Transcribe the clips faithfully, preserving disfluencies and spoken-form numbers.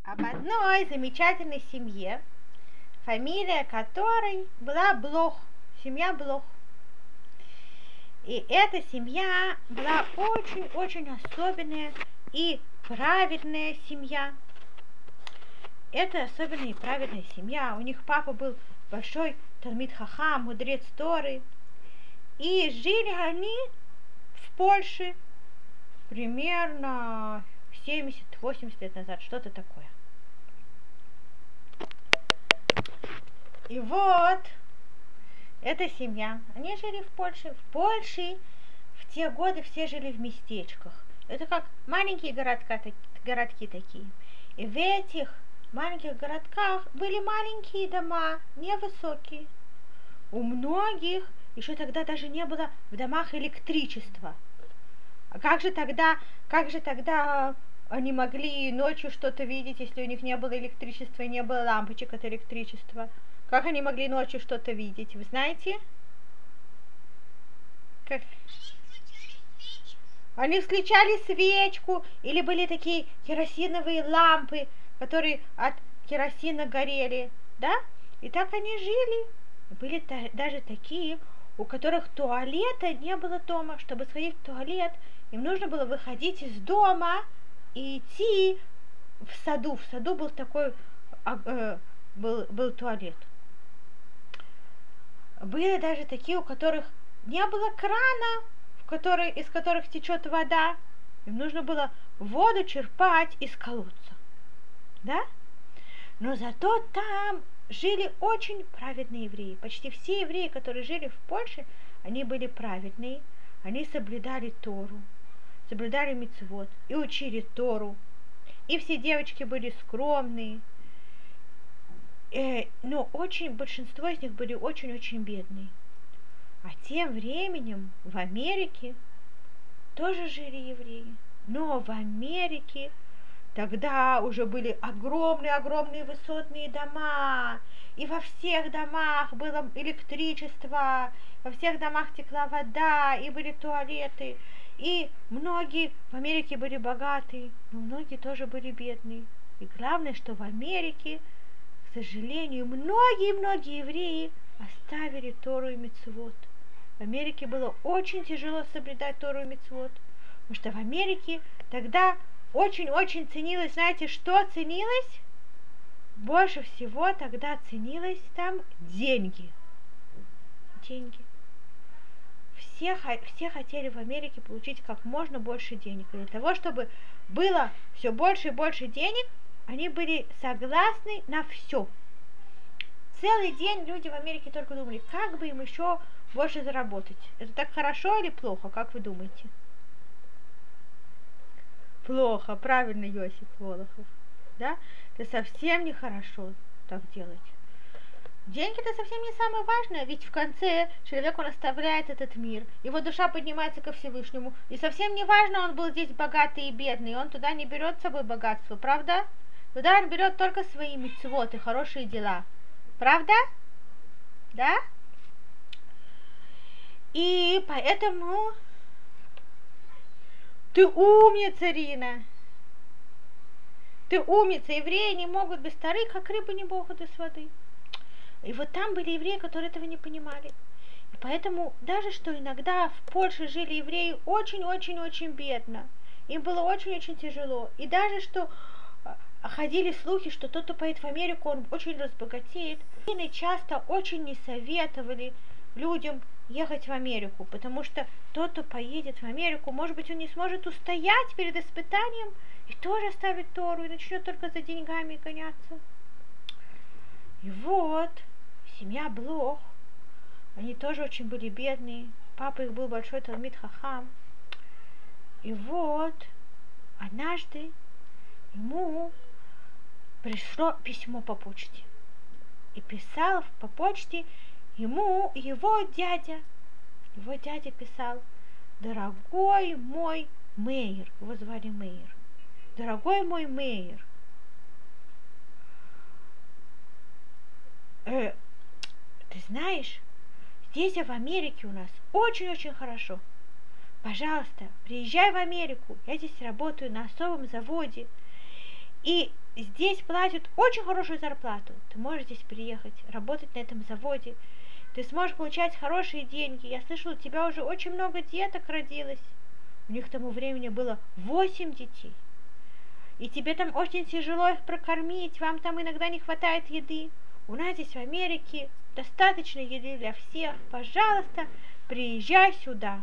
об одной замечательной семье, фамилия которой была Блох, семья Блох. И эта семья была очень-очень особенная и праведная семья. Это особенная и праведная семья. У них папа был большой Талмид Хахам, мудрец Торы. И жили они в Польше примерно семьдесят-восемьдесят лет назад, что-то такое. И вот эта семья, они жили в Польше. В Польше в те годы все жили в местечках. Это как маленькие городка, городки такие. И в этих маленьких городках были маленькие дома, невысокие. У многих еще тогда даже не было в домах электричества. А как же тогда, как же тогда они могли ночью что-то видеть, если у них не было электричества и не было лампочек от электричества? Как они могли ночью что-то видеть? Вы знаете? Как? Они включали свечку, или были такие керосиновые лампы, которые от керосина горели, да? И так они жили. Были даже такие, у которых туалета не было дома. Чтобы сходить в туалет, им нужно было выходить из дома и идти в саду. В саду был такой, э, был, был туалет. Были даже такие, у которых не было крана, в который, из которых течет вода. Им нужно было воду черпать из колодца. Да? Но зато там жили очень праведные евреи. Почти все евреи, которые жили в Польше, они были праведные. Они соблюдали Тору, соблюдали мицвот и учили Тору. И все девочки были скромные. Э, но очень, большинство из них были очень-очень бедные. А тем временем в Америке тоже жили евреи. Но в Америке тогда уже были огромные-огромные высотные дома. И во всех домах было электричество, во всех домах текла вода, и были туалеты. И многие в Америке были богатые, но многие тоже были бедные. И главное, что в Америке, к сожалению, многие-многие евреи оставили Тору и мицвот. В Америке было очень тяжело соблюдать Тору и мицвот, потому что в Америке тогда очень-очень ценилось, знаете, что ценилось? Больше всего тогда ценилось там деньги. Деньги. Все, все хотели в Америке получить как можно больше денег. И для того, чтобы было все больше и больше денег, они были согласны на все. Целый день люди в Америке только думали, как бы им еще больше заработать. Это так хорошо или плохо, как вы думаете? Плохо, правильно, Йосиф Волохов. Да? Это совсем нехорошо так делать. Деньги это совсем не самое важное, ведь в конце человек, он оставляет этот мир, его душа поднимается ко Всевышнему, и совсем не важно, он был здесь богатый и бедный, он туда не берет с собой богатство, правда? Туда он берет только свои мицвот и хорошие дела. Правда? Да? И поэтому ты умница, Рина. Ты умница. Евреи не могут без Торы, как рыбы не могут без воды. И вот там были евреи, которые этого не понимали. И поэтому даже что иногда в Польше жили евреи очень-очень-очень бедно. Им было очень-очень тяжело. И даже что ходили слухи, что тот, кто поедет в Америку, он очень разбогатеет. И часто очень не советовали людям ехать в Америку, потому что тот, кто поедет в Америку, может быть, он не сможет устоять перед испытанием и тоже оставит Тору, и начнет только за деньгами гоняться. И вот, семья Блох, они тоже очень были бедные, папа их был большой Талмид Хахам. И вот, однажды ему пришло письмо по почте. И писал по почте ему его дядя. Его дядя писал: дорогой мой Мейер, его звали Мейер. Дорогой мой Мейер, э, ты знаешь, здесь в Америке у нас очень-очень хорошо. Пожалуйста, приезжай в Америку. Я здесь работаю на особом заводе. И здесь платят очень хорошую зарплату. Ты можешь здесь приехать, работать на этом заводе. Ты сможешь получать хорошие деньги. Я слышала, у тебя уже очень много деток родилось. У них к тому времени было восемь детей. И тебе там очень тяжело их прокормить, вам там иногда не хватает еды. У нас здесь в Америке достаточно еды для всех. Пожалуйста, приезжай сюда.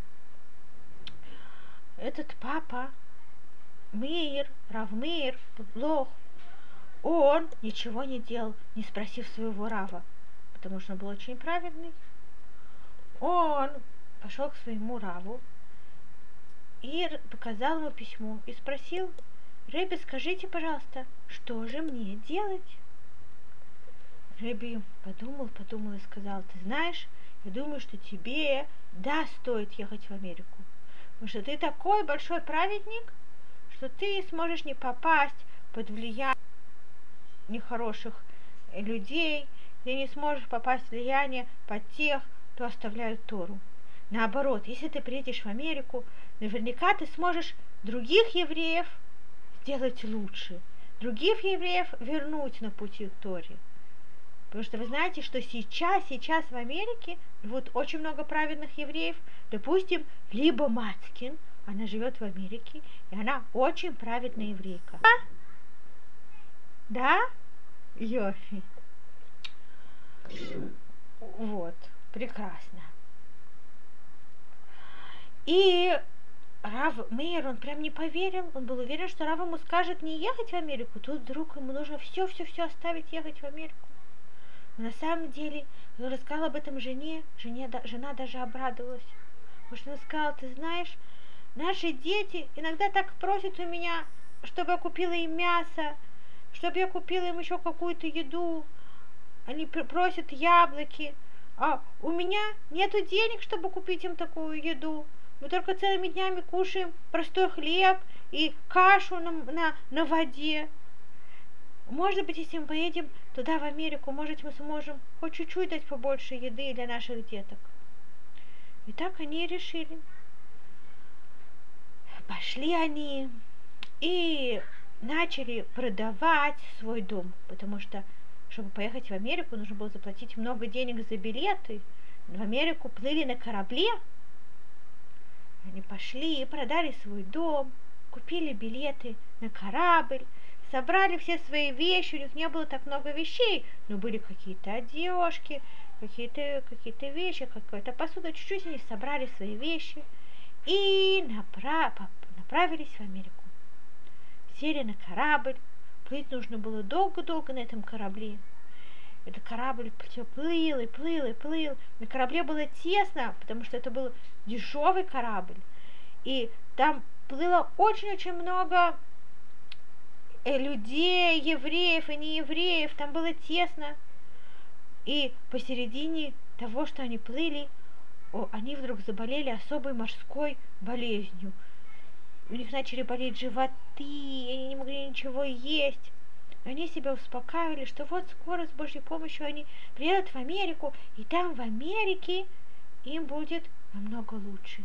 Этот папа, Мейер, Рав Мейер, Лох, он ничего не делал, не спросив своего Рава, потому что он был очень праведный. Он пошел к своему Раву и показал ему письмо и спросил: Ребби, скажите, пожалуйста, что же мне делать? Ребби подумал, подумал и сказал: ты знаешь, я думаю, что тебе да стоит ехать в Америку, потому что ты такой большой праведник, что ты сможешь не попасть под влияние нехороших людей, ты не сможешь попасть в влияние под тех, кто оставляют Тору. Наоборот, если ты приедешь в Америку, наверняка ты сможешь других евреев сделать лучше, других евреев вернуть на пути к Торе. Потому что вы знаете, что сейчас, сейчас в Америке живут очень много праведных евреев. Допустим, Либа Мацкин, она живет в Америке, и она очень праведная еврейка. Да? Йофи. Вот, прекрасно. И Рав Мейер, он прям не поверил, он был уверен, что Рав ему скажет не ехать в Америку, тут вдруг ему нужно все-все-все оставить, ехать в Америку. Но на самом деле, он рассказал об этом жене, жене жена даже обрадовалась. Потому что она сказала: ты знаешь, наши дети иногда так просят у меня, чтобы я купила им мясо, чтобы я купила им еще какую-то еду. Они просят яблоки, а у меня нету денег, чтобы купить им такую еду. Мы только целыми днями кушаем простой хлеб и кашу на, на, на воде. Может быть, если мы поедем туда, в Америку, может, мы сможем хоть чуть-чуть дать побольше еды для наших деток. И так они и решили. Пошли они и начали продавать свой дом, потому что, чтобы поехать в Америку, нужно было заплатить много денег за билеты. В Америку плыли на корабле. Они пошли и продали свой дом, купили билеты на корабль, собрали все свои вещи. У них не было так много вещей, но были какие-то одежки, какие-то какие-то вещи, какая-то посуда. Чуть-чуть они собрали свои вещи и направ... направились в Америку. Сели на корабль. Плыть нужно было долго-долго на этом корабле. Этот корабль все плыл и плыл и плыл. На корабле было тесно, потому что это был дешевый корабль. И там плыло очень-очень много людей, евреев и неевреев. Там было тесно. И посередине того, что они плыли, они вдруг заболели особой морской болезнью. У них начали болеть животы, и они не могли ничего есть. Они себя успокаивали, что вот скоро с Божьей помощью они приедут в Америку, и там в Америке им будет намного лучше.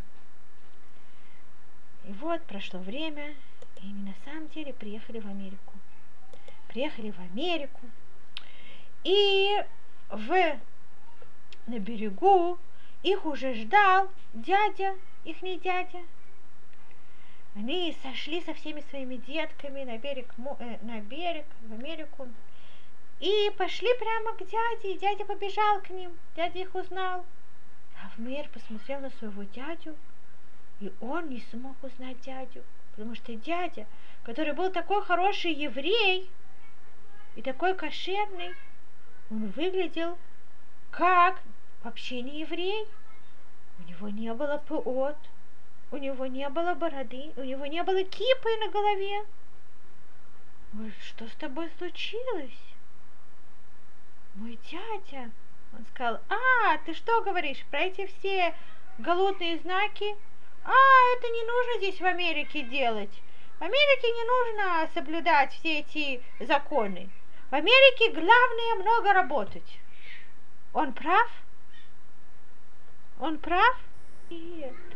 И вот прошло время, и они на самом деле приехали в Америку. Приехали в Америку, и в, на берегу их уже ждал дядя, ихний дядя. Они сошли со всеми своими детками на берег, э, на берег, в Америку, и пошли прямо к дяде, и дядя побежал к ним, дядя их узнал. Рав Мейер посмотрел на своего дядю, и он не смог узнать дядю, потому что дядя, который был такой хороший еврей и такой кошерный, он выглядел как вообще не еврей. У него не было пеот, у него не было бороды, у него не было кипы на голове. Ой, что с тобой случилось? Мой дядя. Он сказал: а, ты что говоришь про эти все голодные знаки? А, это не нужно здесь в Америке делать. В Америке не нужно соблюдать все эти законы. В Америке главное много работать. Он прав? Он прав? Нет.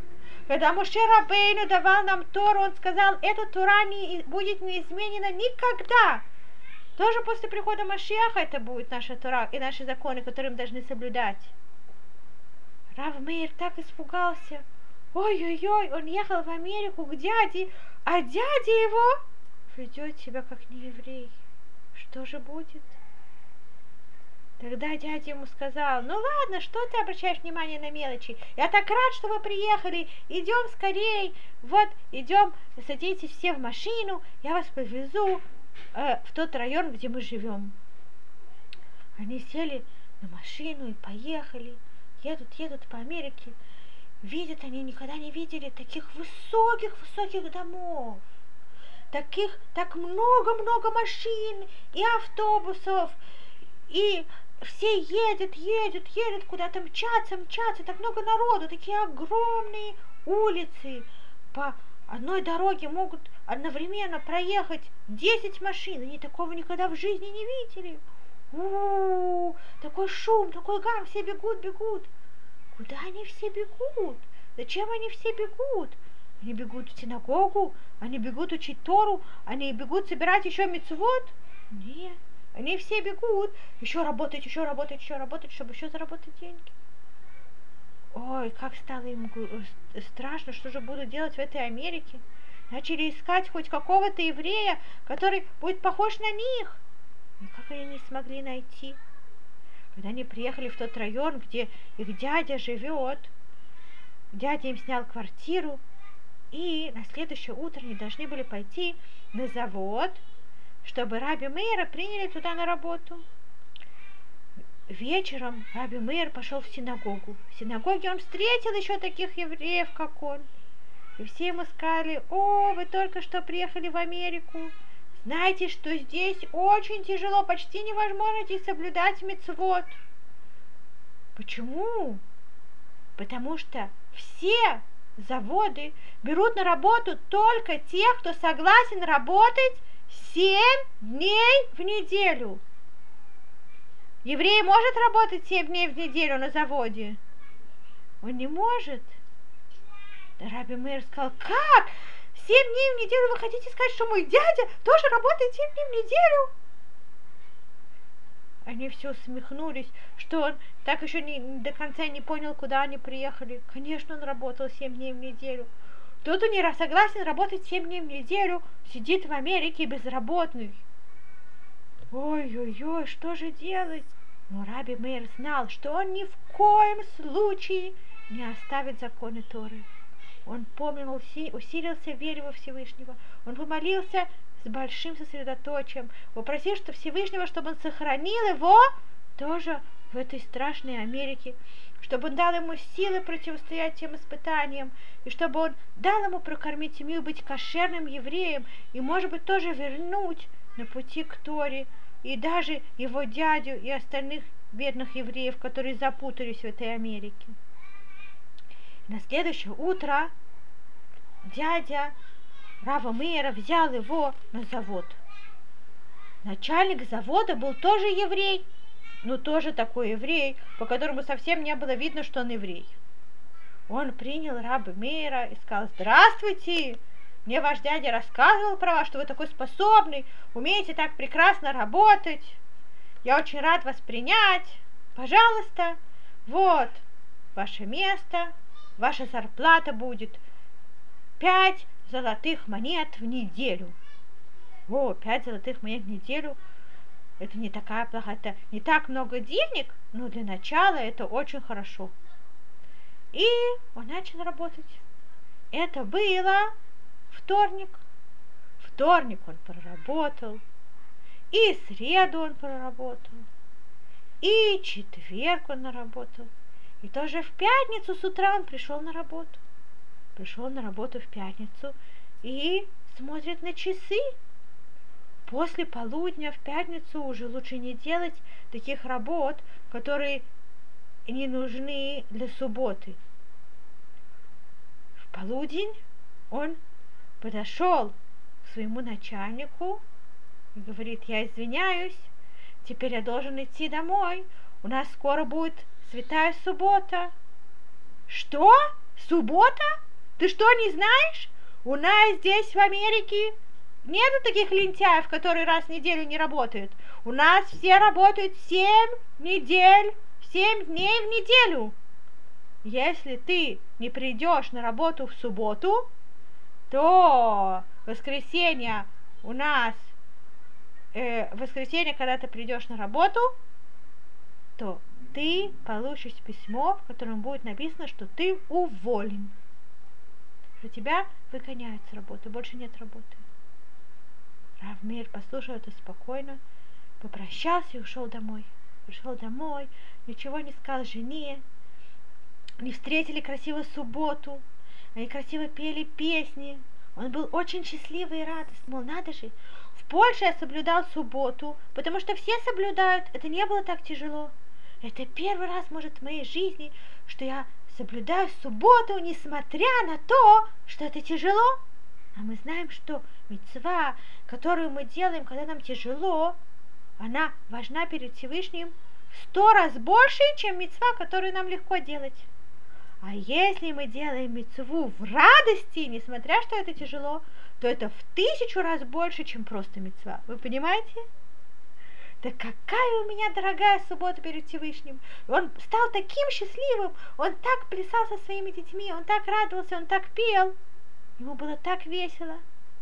Когда Моше Рабейну давал нам Тору, он сказал, эта Тора не будет не изменена никогда. Тоже после прихода Машиаха это будет наша Тора и наши законы, которые мы должны соблюдать. Рав Мейер так испугался. Ой-ой-ой, он ехал в Америку к дяде, а дядя его ведет себя как нееврей. Что же будет? Тогда дядя ему сказал, ну ладно, что ты обращаешь внимание на мелочи? Я так рад, что вы приехали, идем скорей, вот, идем, садитесь все в машину, я вас повезу э, в тот район, где мы живем. Они сели на машину и поехали, едут, едут по Америке. Видят, они никогда не видели таких высоких-высоких домов, таких, так много-много машин и автобусов, и все едут, едут, едут, куда-то мчатся, мчатся, так много народу, такие огромные улицы. По одной дороге могут одновременно проехать десять машин, они такого никогда в жизни не видели. У-у-у, такой шум, такой гам, все бегут, бегут. Куда они все бегут? Зачем они все бегут? Они бегут в синагогу, они бегут учить Тору, они бегут собирать еще мицвот? Нет. Они все бегут, еще работать, еще работать, еще работать, чтобы еще заработать деньги. Ой, как стало им страшно, что же будут делать в этой Америке. Начали искать хоть какого-то еврея, который будет похож на них. Никак они не смогли найти. Когда они приехали в тот район, где их дядя живет, дядя им снял квартиру, и на следующее утро они должны были пойти на завод, чтобы Раби Мейера приняли туда на работу. Вечером Раби Мейер пошел в синагогу. В синагоге он встретил еще таких евреев, как он. И все ему сказали, о, вы только что приехали в Америку. Знаете, что здесь очень тяжело, почти невозможно здесь соблюдать мицвот. Почему? Потому что все заводы берут на работу только тех, кто согласен работать семь дней в неделю. Еврей может работать семь дней в неделю на заводе? Он не может. Да Раби Мейер сказал, как? Семь дней в неделю вы хотите сказать, что мой дядя тоже работает семь дней в неделю? Они все усмехнулись, что он так еще не, до конца не понял, куда они приехали. Конечно, он работал семь дней в неделю. Тот, кто не согласен работать семь дней в неделю, сидит в Америке безработный. Ой-ой-ой, что же делать? Но Раби Мейер знал, что он ни в коем случае не оставит законы Торы. Он помнил, усилился в вере во Всевышнего. Он помолился с большим сосредоточием, попросил, что Всевышнего, чтобы он сохранил его тоже в этой страшной Америке, чтобы он дал ему силы противостоять тем испытаниям, и чтобы он дал ему прокормить семью, быть кошерным евреем, и, может быть, тоже вернуть на пути к Торе, и даже его дядю и остальных бедных евреев, которые запутались в этой Америке. На следующее утро дядя Рава Мейера взял его на завод. Начальник завода был тоже еврей, но тоже такой еврей, по которому совсем не было видно, что он еврей. Он принял Раби Мейера и сказал, здравствуйте, мне ваш дядя рассказывал про вас, что вы такой способный, умеете так прекрасно работать. Я очень рад вас принять. Пожалуйста, вот ваше место, ваша зарплата будет пять золотых монет в неделю. О, пять золотых монет в неделю. Это не такая плохая, это не так много денег, но для начала это очень хорошо. И он начал работать. Это было вторник. Вторник он проработал. И среду он проработал. И четверг он наработал. И тоже в пятницу с утра он пришел на работу. Пришел на работу в пятницу и смотрит на часы. После полудня в пятницу уже лучше не делать таких работ, которые не нужны для субботы. В полудень он подошел к своему начальнику и говорит, я извиняюсь, теперь я должен идти домой, у нас скоро будет святая суббота. Что? Суббота? Ты что, не знаешь? У нас здесь в Америке нету таких лентяев, которые раз в неделю не работают. У нас все работают семь недель, семь дней в неделю. Если ты не придешь на работу в субботу, то в воскресенье у нас, э, в воскресенье, когда ты придешь на работу, то ты получишь письмо, в котором будет написано, что ты уволен. Что тебя выгоняют с работы, больше нет работы. Рав Меир послушал это спокойно, попрощался и ушел домой. Пришел домой, ничего не сказал жене, они встретили красивую субботу, они красиво пели песни. Он был очень счастливый и радостный. Мол, надо же, в Польше я соблюдал субботу, потому что все соблюдают, это не было так тяжело. Это первый раз, может, в моей жизни, что я соблюдаю субботу, несмотря на то, что это тяжело. А мы знаем, что мицва, которую мы делаем, когда нам тяжело, она важна перед Всевышним в сто раз больше, чем мицва, которую нам легко делать. А если мы делаем мицву в радости, несмотря что это тяжело, то это в тысячу раз больше, чем просто мицва. Вы понимаете? Да какая у меня дорогая суббота перед Всевышним. Он стал таким счастливым, он так плясал со своими детьми, он так радовался, он так пел. Ему было так весело.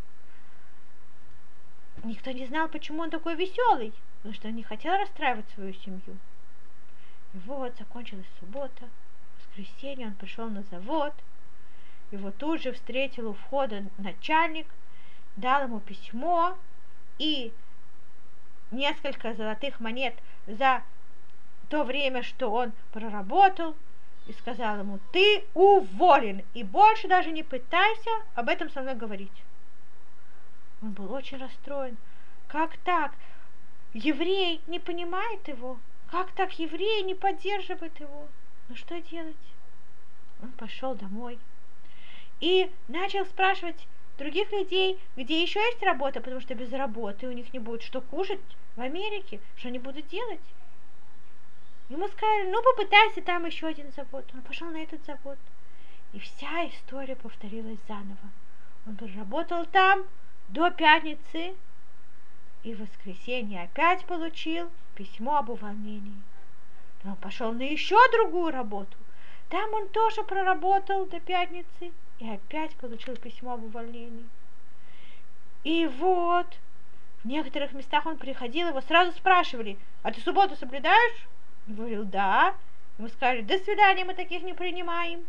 Никто не знал, почему он такой веселый, потому что он не хотел расстраивать свою семью. И вот закончилась суббота, в воскресенье он пришел на завод, его тут же встретил у входа начальник, дал ему письмо и несколько золотых монет за то время, что он проработал, и сказал ему: ты уволен, и больше даже не пытайся об этом со мной говорить. Он был очень расстроен. Как так? Еврей не понимает его. Как так еврей не поддерживает его? Ну что делать? Он пошел домой и начал спрашивать других людей, где еще есть работа, потому что без работы у них не будет что кушать в Америке, что они будут делать. Ему сказали: ну попытайся, там еще один завод. Он пошел на этот завод. И вся история повторилась заново. Он работал там до пятницы, и в воскресенье опять получил письмо об увольнении. Он пошел на еще другую работу. Там он тоже проработал до пятницы и опять получил письмо об увольнении. И вот в некоторых местах он приходил, его сразу спрашивали: а ты субботу соблюдаешь? Он говорил: да. Ему сказали: до свидания, мы таких не принимаем.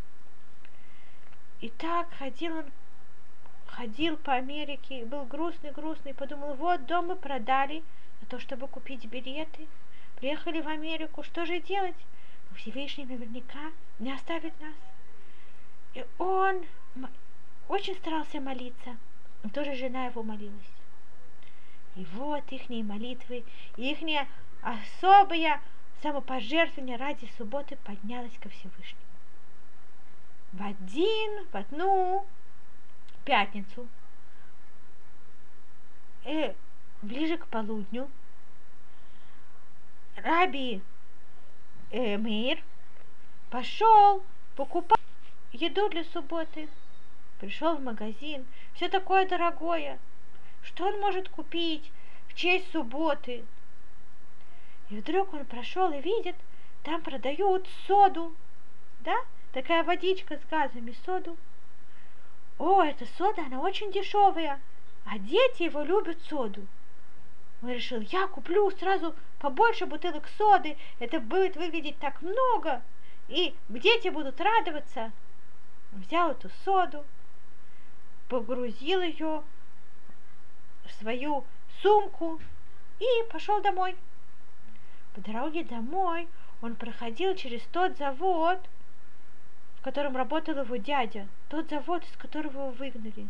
И так ходил он, ходил по Америке, был грустный-грустный, подумал: вот дом мы продали за то, чтобы купить билеты. Приехали в Америку, что же делать? Всевышний наверняка не оставит нас. И он очень старался молиться. И тоже жена его молилась. И вот ихние молитвы, ихнее особое самопожертвование ради субботы поднялось ко Всевышнему. В один, в одну пятницу, э, ближе к полудню, Раби э, Меир пошел покупать еду для субботы. Пришел в магазин, все такое дорогое. Что он может купить в честь субботы? И вдруг он прошел и видит, там продают соду, да? Такая водичка с газами, соду. О, эта сода, она очень дешевая, а дети его любят соду. Он решил: я куплю сразу побольше бутылок соды, это будет выглядеть так много, и дети будут радоваться. Он взял эту соду, погрузил ее в свою сумку и пошел домой. По дороге домой он проходил через тот завод, в котором работал его дядя, тот завод, из которого его выгнали.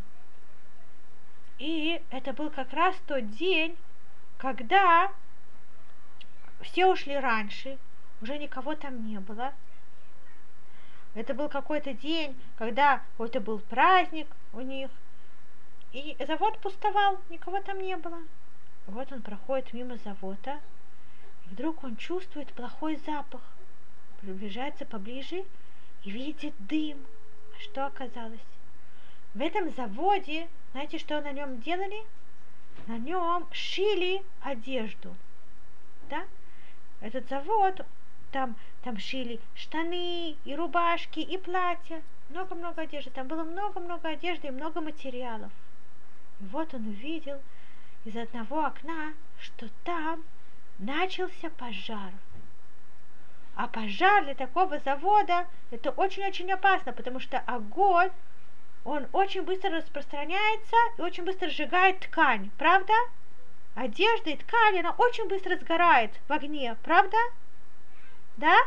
И это был как раз тот день, когда все ушли раньше, уже никого там не было. Это был какой-то день, когда какой-то был праздник у них, и завод пустовал, никого там не было. Вот он проходит мимо завода, и вдруг он чувствует плохой запах, приближается поближе и видит дым, А что оказалось? В этом заводе, знаете, что на нем делали? На нем шили одежду. Да? Этот завод, там, там шили штаны, и рубашки, и платья. Много-много одежды. Там было много-много одежды и много материалов. И вот он увидел из одного окна, что там начался пожар. А пожар для такого завода это очень-очень опасно, потому что огонь, он очень быстро распространяется и очень быстро сжигает ткань, правда? Одежда и ткань, она очень быстро сгорает в огне, правда? Да?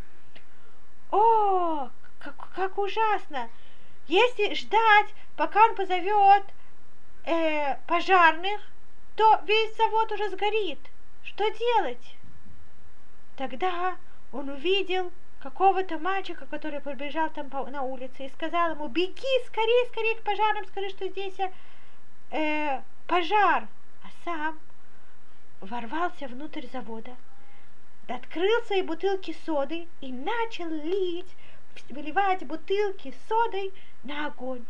О, как, как ужасно! Если ждать, пока он позовет э, пожарных, то весь завод уже сгорит. Что делать? Тогда он увидел какого-то мальчика, который побежал там на улице и сказал ему: беги скорее, скорее к пожарным, скажи, что здесь э, пожар. А сам ворвался внутрь завода, открыл свои бутылки соды и начал лить, выливать бутылки содой на огонь.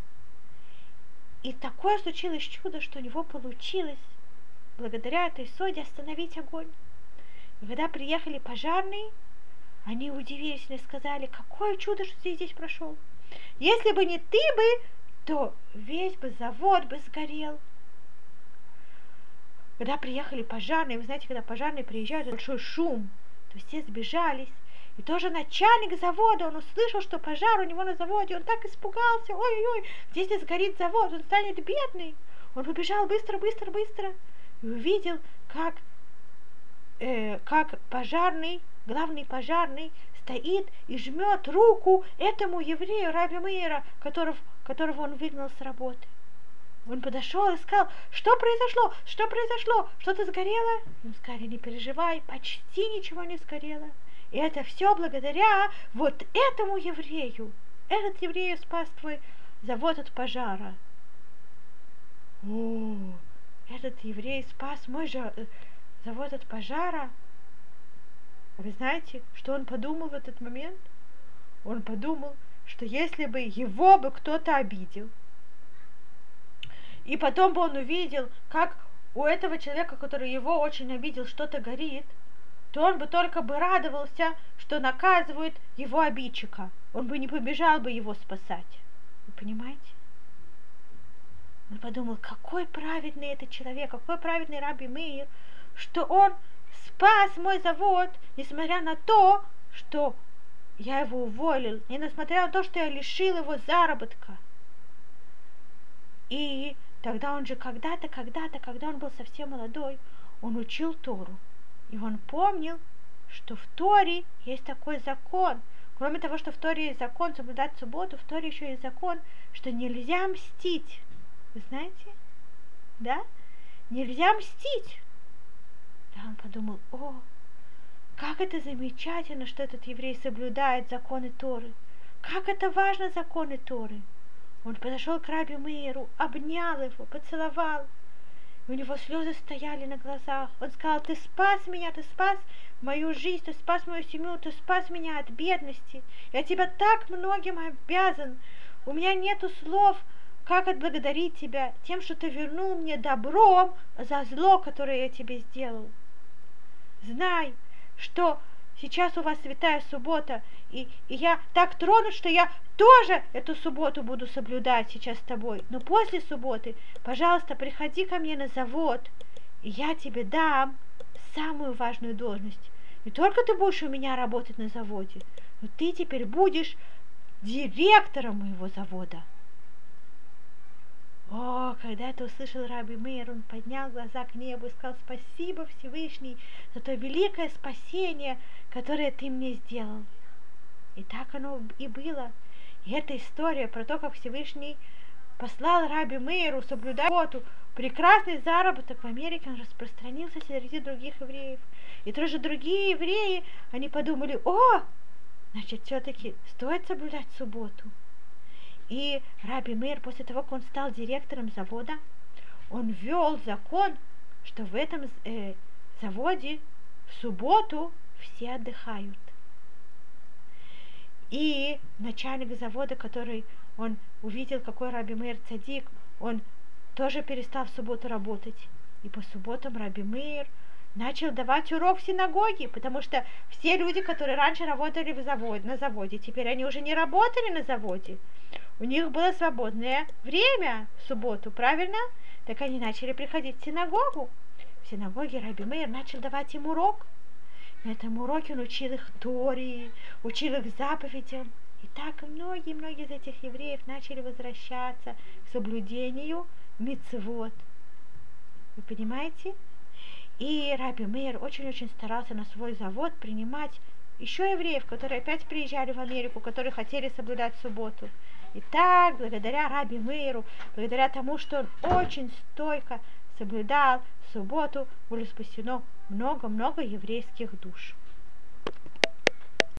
И такое случилось чудо, что у него получилось благодаря этой соде остановить огонь. И когда приехали пожарные, они удивились и сказали: какое чудо, что ты здесь прошел. Если бы не ты бы, то весь бы завод бы сгорел. Когда приехали пожарные, вы знаете, когда пожарные приезжают, большой шум, то все сбежались. И тоже начальник завода, он услышал, что пожар у него на заводе, он так испугался: ой-ой-ой, здесь сгорит завод, он станет бедный. Он побежал быстро, быстро, быстро и увидел, как, э, как пожарный, главный пожарный, стоит и жмет руку этому еврею, Раби Меира, которого, которого он выгнал с работы. Он подошел и сказал: что произошло, что произошло, что-то сгорело? Ему сказали: не переживай, почти ничего не сгорело. И это все благодаря вот этому еврею. Этот еврей спас твой завод от пожара. О, этот еврей спас мой же завод от пожара. Вы знаете, что он подумал в этот момент? Он подумал, что если бы его бы кто-то обидел, и потом бы он увидел, как у этого человека, который его очень обидел, что-то горит, то он бы только бы радовался, что наказывают его обидчика. Он бы не побежал бы его спасать. Вы понимаете? Он подумал: какой праведный этот человек, какой праведный Раби Меир, что он спас мой завод, несмотря на то, что я его уволил, и несмотря на то, что я лишил его заработка. И тогда он же когда-то, когда-то, когда он был совсем молодой, он учил Тору. И он помнил, что в Торе есть такой закон. Кроме того, что в Торе есть закон соблюдать субботу, в Торе еще есть закон, что нельзя мстить. Вы знаете? Да? Нельзя мстить. Да, он подумал: о, как это замечательно, что этот еврей соблюдает законы Торы. Как это важно, законы Торы. Он подошел к Раби Меиру, обнял его, поцеловал. И у него слезы стояли на глазах. Он сказал: ты спас меня, ты спас мою жизнь, ты спас мою семью, ты спас меня от бедности. Я тебе так многим обязан. У меня нету слов, как отблагодарить тебя тем, что ты вернул мне добром за зло, которое я тебе сделал. Знай, что сейчас у вас святая суббота, и, и я так тронут, что я тоже эту субботу буду соблюдать сейчас с тобой. Но после субботы, пожалуйста, приходи ко мне на завод, и я тебе дам самую важную должность. Не только ты будешь у меня работать на заводе, но ты теперь будешь директором моего завода. О, когда это услышал Раби Меир, он поднял глаза к небу и сказал: спасибо, Всевышний, за то великое спасение, которое ты мне сделал. И так оно и было. И эта история про то, как Всевышний послал Раби Меиру соблюдать работу, прекрасный заработок в Америке, он распространился среди других евреев. И тоже другие евреи, они подумали: о, значит, все-таки стоит соблюдать субботу. И Раби Меир, после того, как он стал директором завода, он ввел закон, что в этом э, заводе в субботу все отдыхают. И начальник завода, который он увидел, какой Раби Меир цадик, он тоже перестал в субботу работать. И по субботам Раби Меир начал давать урок в синагоге, потому что все люди, которые раньше работали в заводе, на заводе, теперь они уже не работали на заводе. У них было свободное время в субботу, правильно? Так они начали приходить в синагогу. В синагоге Раби Меир начал давать им урок. На этом уроке он учил их Торе, учил их заповедям. И так многие-многие из этих евреев начали возвращаться к соблюдению мицвот. Вы понимаете? И Раби Меир очень-очень старался на свой завод принимать еще евреев, которые опять приезжали в Америку, которые хотели соблюдать субботу. И так, благодаря Раби Меиру, благодаря тому, что он очень стойко соблюдал субботу, было спасено много-много еврейских душ.